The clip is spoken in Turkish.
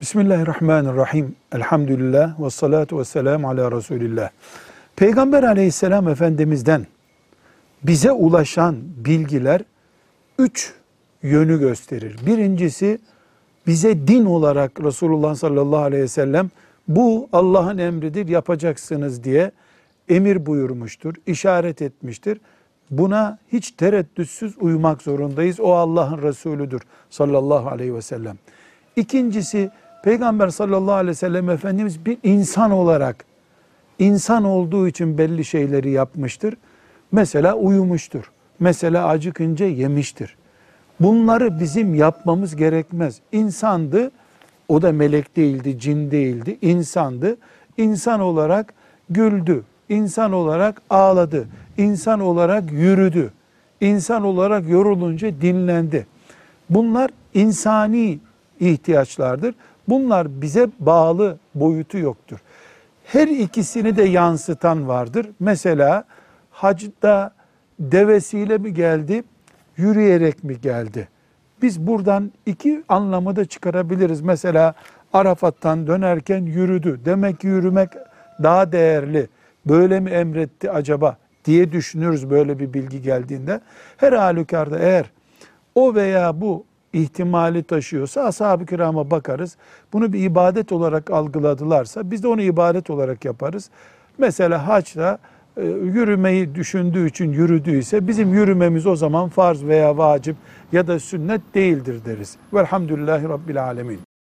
Bismillahirrahmanirrahim. Elhamdülillah ve salatu ve selamu ala Resulillah. Peygamber aleyhisselam Efendimiz'den bize ulaşan bilgiler üç yönü gösterir. Birincisi bize din olarak Resulullah sallallahu aleyhi ve sellem bu Allah'ın emridir yapacaksınız diye emir buyurmuştur, işaret etmiştir. Buna hiç tereddütsüz uymak zorundayız. O Allah'ın Resulüdür sallallahu aleyhi ve sellem. İkincisi Peygamber sallallahu aleyhi ve sellem Efendimiz bir insan olarak, insan olduğu için belli şeyleri yapmıştır. Mesela uyumuştur. Mesela acıkınca yemiştir. Bunları bizim yapmamız gerekmez. İnsandı, o da melek değildi, cin değildi, insandı. İnsan olarak güldü, insan olarak ağladı, insan olarak yürüdü, insan olarak yorulunca dinlendi. Bunlar insani ihtiyaçlardır. Bunlar bize bağlı boyutu yoktur. Her ikisini de yansıtan vardır. Mesela hacda devesiyle mi geldi, yürüyerek mi geldi? Biz buradan iki anlamı da çıkarabiliriz. Mesela Arafat'tan dönerken yürüdü. Demek ki yürümek daha değerli. Böyle mi emretti acaba diye düşünürüz böyle bir bilgi geldiğinde. Her halükarda eğer o veya bu ihtimali taşıyorsa ashab-ı kirama bakarız. Bunu bir ibadet olarak algıladılarsa biz de onu ibadet olarak yaparız. Mesela haçta yürümeyi düşündüğü için yürüdüyse bizim yürümemiz o zaman farz veya vacip ya da sünnet değildir deriz. Velhamdülillahi Rabbil Alemin.